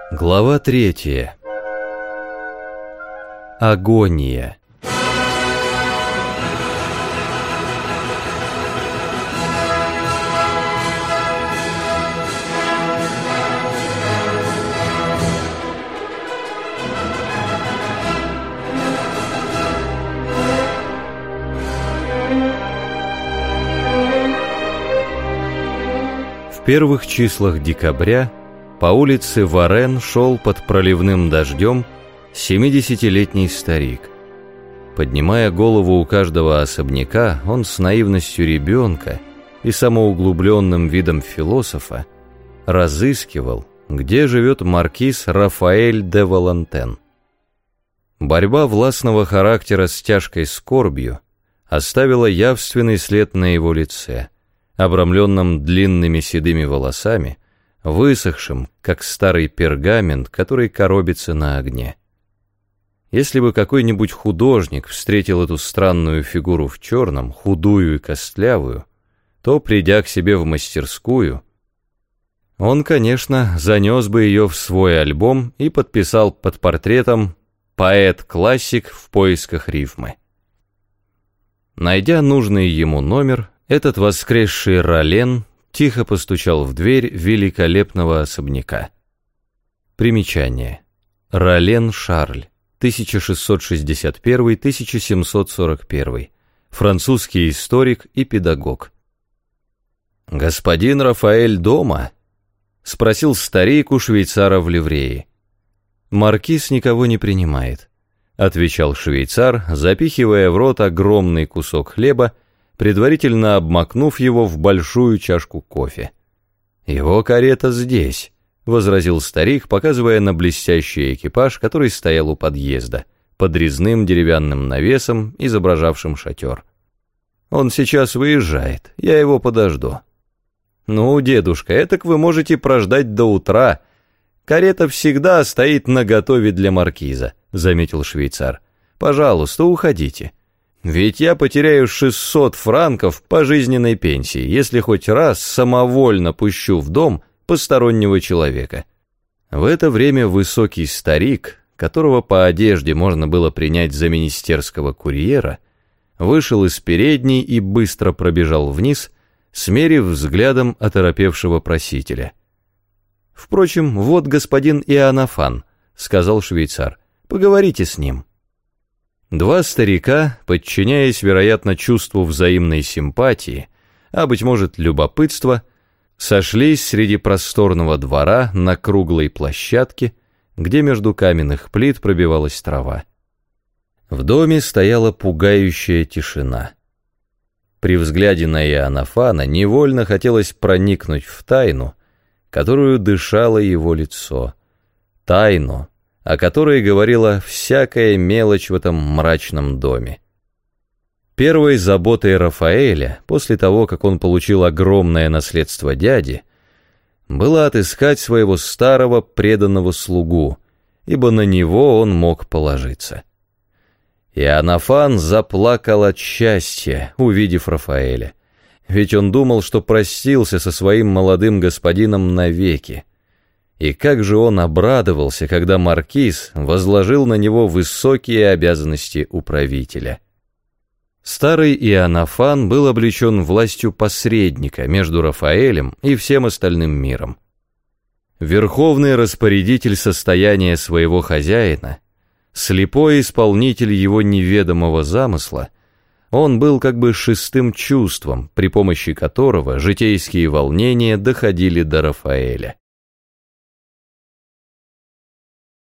Глава 3. Агония. В первых числах декабря по улице Варен шел под проливным дождем 70-летний старик. Поднимая голову у каждого особняка, он с наивностью ребенка и самоуглубленным видом философа разыскивал, где живет маркиз Рафаэль де Волантен. Борьба властного характера с тяжкой скорбью оставила явственный след на его лице, обрамленном длинными седыми волосами, высохшим, как старый пергамент, который коробится на огне. Если бы какой-нибудь художник встретил эту странную фигуру в черном, худую и костлявую, то, придя к себе в мастерскую, он, конечно, занес бы ее в свой альбом и подписал под портретом «Поэт-классик в поисках рифмы». Найдя нужный ему номер, этот воскресший Ролен тихо постучал в дверь великолепного особняка. Примечание. Ролен Шарль, 1661-1741, французский историк и педагог. «Господин Рафаэль дома?» — спросил старик у швейцара в ливрее. «Маркиз никого не принимает», — отвечал швейцар, запихивая в рот огромный кусок хлеба, предварительно обмакнув его в большую чашку кофе. «Его карета здесь», — возразил старик, показывая на блестящий экипаж, который стоял у подъезда, под резным деревянным навесом, изображавшим шатер. «Он сейчас выезжает, я его подожду». «Ну, дедушка, этак вы можете прождать до утра. Карета всегда стоит наготове для маркиза», — заметил швейцар. «Пожалуйста, уходите. Ведь я потеряю 600 франков пожизненной пенсии, если хоть раз самовольно пущу в дом постороннего человека». В это время высокий старик, которого по одежде можно было принять за министерского курьера, вышел из передней и быстро пробежал вниз, смерив взглядом оторопевшего просителя. «Впрочем, вот господин Иоаннафан», — сказал швейцар, — «поговорите с ним». Два старика, подчиняясь, вероятно, чувству взаимной симпатии, а, быть может, любопытства, сошлись среди просторного двора на круглой площадке, где между каменных плит пробивалась трава. В доме стояла пугающая тишина. При взгляде на Иоаннафана невольно хотелось проникнуть в тайну, которую дышало его лицо, тайну, о которой говорила всякая мелочь в этом мрачном доме. Первой заботой Рафаэля, после того, как он получил огромное наследство дяди, было отыскать своего старого преданного слугу, ибо на него он мог положиться. Иоаннафан заплакал от счастья, увидев Рафаэля, ведь он думал, что простился со своим молодым господином навеки. И как же он обрадовался, когда маркиз возложил на него высокие обязанности управителя. Старый Иоаннафан был облечен властью посредника между Рафаэлем и всем остальным миром. Верховный распорядитель состояния своего хозяина, слепой исполнитель его неведомого замысла, он был как бы шестым чувством, при помощи которого житейские волнения доходили до Рафаэля.